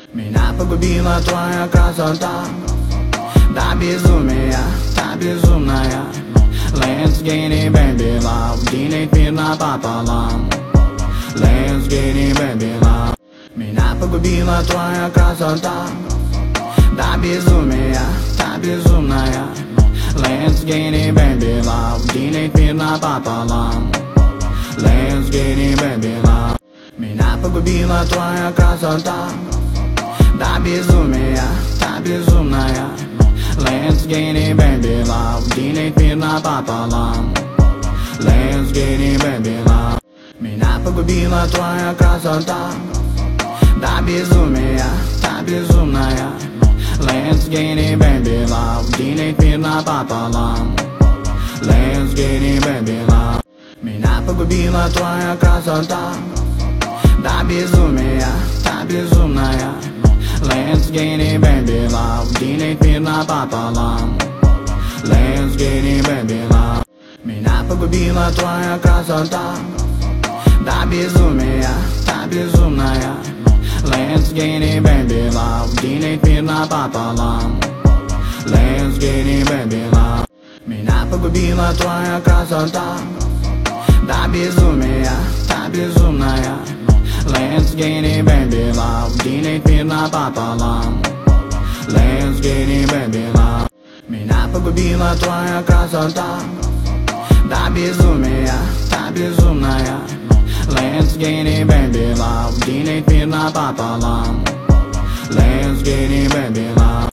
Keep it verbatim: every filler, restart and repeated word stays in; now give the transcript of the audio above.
Меня погубила твоя красота, да безумия, да безумная. Let's get it, baby love, делить мир напополам. Let's get it, baby love. Меня погубила твоя красота, да безумия, да безумная. Let's get it, baby love, делить мир напополам. Let's get it, baby love. Меня погубила твоя красота, да безумия, да безумная. Let's get it, baby love, делить мир напополам. Let's get it, baby love. Меня погубила твоя красота, да безумия, да безумная. Let's get it, baby love, делить мир напополам. Let's get it, baby love. Меня погубила твоя красота, да безумия, да безумная. Let's get it, baby love, делить мир напополам. Let's get it, baby love. Меня погубила твоя красота, да безумия, да безумная. Let's get it, baby love, делить мир напополам. Let's get it, baby love. Меня погубила твоя красота, да безумия, да безумная. Let's get it, baby love, делить мир напополам. Let's get it, baby love. Меня погубила твоя красота, да безумия, да безумная. Let's get it, baby love, делить мир напополам. Let's get it, baby love.